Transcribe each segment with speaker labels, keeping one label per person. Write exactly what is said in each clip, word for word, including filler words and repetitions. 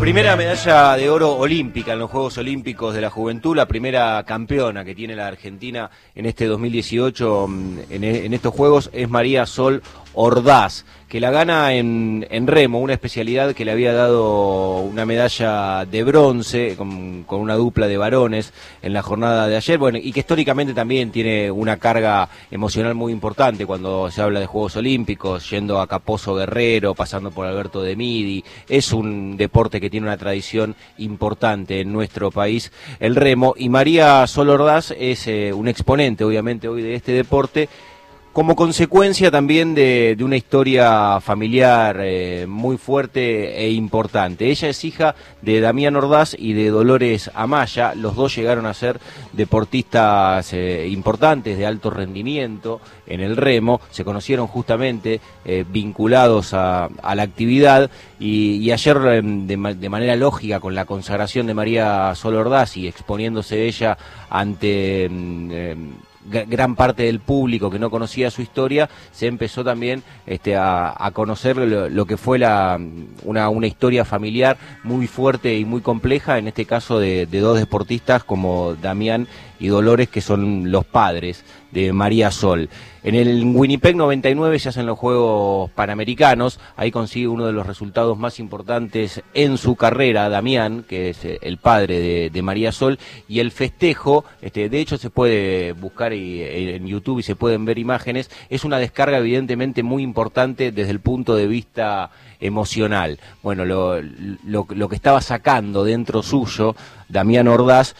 Speaker 1: Primera medalla de oro olímpica en los Juegos Olímpicos de la Juventud, la primera campeona que tiene la Argentina en este dos mil dieciocho en, en estos Juegos es María Sol Ordaz, que la gana en, en remo, una especialidad que le había dado una medalla de bronce con, con una dupla de varones en la jornada de ayer, bueno, y que históricamente también tiene una carga emocional muy importante cuando se habla de Juegos Olímpicos, yendo a Caposo Guerrero, pasando por Alberto de Midi. Es un deporte que tiene una tradición importante en nuestro país, el remo, y María Sol Ordaz es eh, un exponente obviamente hoy de este deporte, como consecuencia también de, de una historia familiar eh, muy fuerte e importante. Ella es hija de Damián Ordaz y de Dolores Amaya. Los dos llegaron a ser deportistas eh, importantes de alto rendimiento en el remo. Se conocieron justamente eh, vinculados a, a la actividad y, y ayer eh, de, de manera lógica, con la consagración de María Sol Ordaz y exponiéndose ella ante Eh, gran parte del público que no conocía su historia, se empezó también este, a, a conocer lo, lo que fue la, una, una historia familiar muy fuerte y muy compleja, en este caso de, de dos deportistas como Damián y Dolores, que son los padres de María Sol. En el Winnipeg noventa y nueve se hacen los Juegos Panamericanos, ahí consigue uno de los resultados más importantes en su carrera, Damián, que es el padre de, de María Sol, y el festejo, este, de hecho se puede buscar y, en YouTube y se pueden ver imágenes, es una descarga evidentemente muy importante desde el punto de vista emocional. Bueno, lo, lo, lo que estaba sacando dentro suyo Damián Ordaz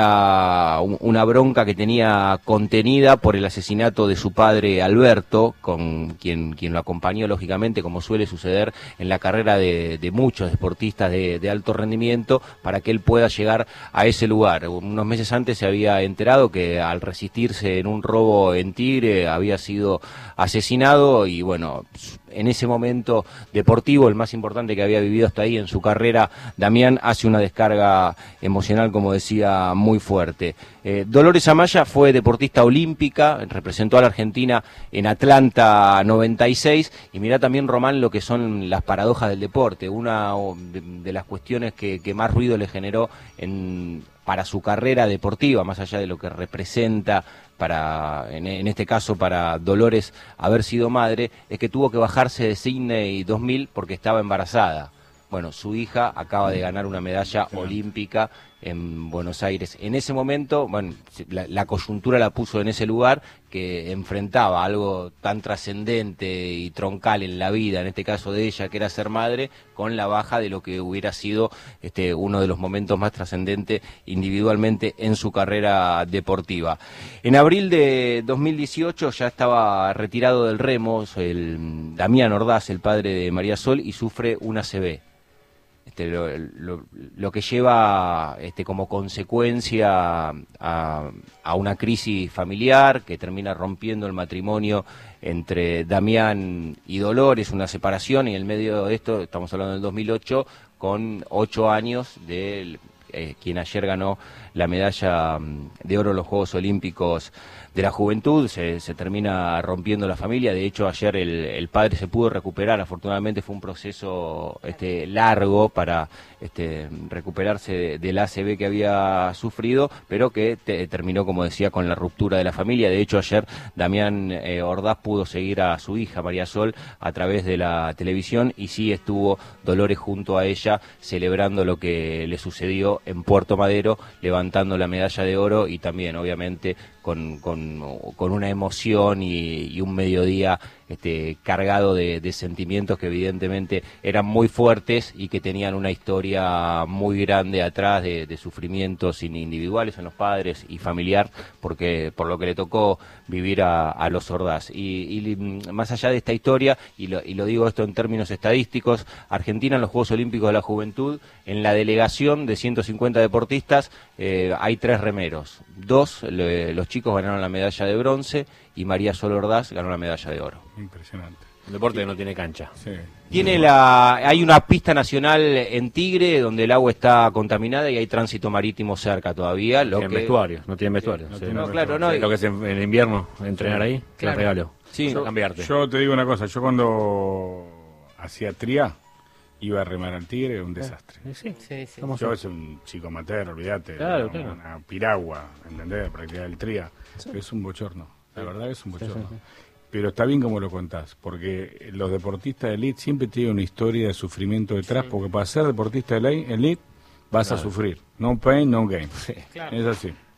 Speaker 1: era un, una bronca que tenía contenida por el asesinato de su padre Alberto, con quien, quien lo acompañó lógicamente, como suele suceder en la carrera de, de muchos deportistas de, de alto rendimiento, para que él pueda llegar a ese lugar. Unos meses antes se había enterado que al resistirse en un robo en Tigre había sido asesinado y bueno, en ese momento deportivo, el más importante que había vivido hasta ahí en su carrera, Damián hace una descarga emocional, como decía, muy fuerte. Eh, Dolores Amaya fue deportista olímpica, representó a la Argentina en Atlanta noventa y seis, y mirá también, Román, lo que son las paradojas del deporte. Una de, de las cuestiones que, que más ruido le generó en, para su carrera deportiva, más allá de lo que representa para, en, en este caso para Dolores haber sido madre, es que tuvo que bajarse de Sydney dos mil porque estaba embarazada. Bueno, su hija acaba de ganar una medalla olímpica en Buenos Aires. En ese momento, bueno, la, la coyuntura la puso en ese lugar, que enfrentaba algo tan trascendente y troncal en la vida, en este caso de ella, que era ser madre, con la baja de lo que hubiera sido este, uno de los momentos más trascendentes individualmente en su carrera deportiva. En abril de dos mil dieciocho ya estaba retirado del remo el Damián Ordaz, el padre de María Sol, y sufre una A C V. Este, lo, lo, lo que lleva este, como consecuencia a, a una crisis familiar que termina rompiendo el matrimonio entre Damián y Dolores, una separación, y en el medio de esto, estamos hablando del dos mil ocho, con ocho años de eh, quien ayer ganó la medalla de oro en los Juegos Olímpicos de la Juventud, se, se termina rompiendo la familia. De hecho, ayer el, el padre se pudo recuperar, afortunadamente fue un proceso este, largo para este, recuperarse de, del A C V que había sufrido, pero que te, terminó, como decía, con la ruptura de la familia. De hecho, ayer Damián eh, Ordaz pudo seguir a su hija María Sol a través de la televisión, y sí estuvo Dolores junto a ella celebrando lo que le sucedió en Puerto Madero, levantando la medalla de oro, y también obviamente con, con, con una emoción y, y un mediodía este, cargado de, de sentimientos que evidentemente eran muy fuertes y que tenían una historia muy grande atrás de, de sufrimientos individuales en los padres y familiar, porque por lo que le tocó vivir a, a los Ordaz. Y, y más allá de esta historia, y lo, y lo digo esto en términos estadísticos, Argentina en los Juegos Olímpicos de la Juventud, en la delegación de ciento cincuenta deportistas, eh, hay tres remeros. Dos, le, los chicos ganaron la medalla de bronce, y María Sol Ordaz ganó la medalla de oro.
Speaker 2: Impresionante.
Speaker 3: Un deporte que no tiene cancha.
Speaker 2: Sí.
Speaker 1: Tiene la, hay una pista nacional en Tigre donde el agua está contaminada y hay tránsito marítimo cerca todavía.
Speaker 3: No
Speaker 1: lo
Speaker 3: tienen
Speaker 1: que...
Speaker 3: vestuarios, no tienen vestuarios.
Speaker 2: No
Speaker 3: Sí,
Speaker 2: tienen
Speaker 3: no,
Speaker 1: claro,
Speaker 3: claro,
Speaker 1: no.
Speaker 3: lo que es en, en invierno, entrenar ahí,
Speaker 1: Claro.
Speaker 3: te regalo.
Speaker 1: Sí.
Speaker 2: Yo,
Speaker 3: cambiarte.
Speaker 2: yo te digo una cosa, yo cuando hacía tría, iba a remar al Tigre, un desastre.
Speaker 3: Eh, sí.
Speaker 4: Sí, sí.
Speaker 3: Vamos
Speaker 2: Yo
Speaker 3: a-
Speaker 2: soy un chico amateur, olvídate,
Speaker 3: Claro,
Speaker 2: una,
Speaker 3: claro.
Speaker 2: una piragua, ¿entendés? Practicar el tría.
Speaker 5: Sí.
Speaker 2: Es un bochorno, la verdad que es un
Speaker 3: Sí, sí,
Speaker 2: bochorno.
Speaker 3: sí.
Speaker 2: Pero está bien como lo contás, porque los deportistas de elite siempre tienen una historia de sufrimiento detrás,
Speaker 4: Sí.
Speaker 2: porque para ser deportista de elite vas
Speaker 3: Claro.
Speaker 2: a sufrir. No pain, no gain.
Speaker 4: Claro.
Speaker 2: Es así.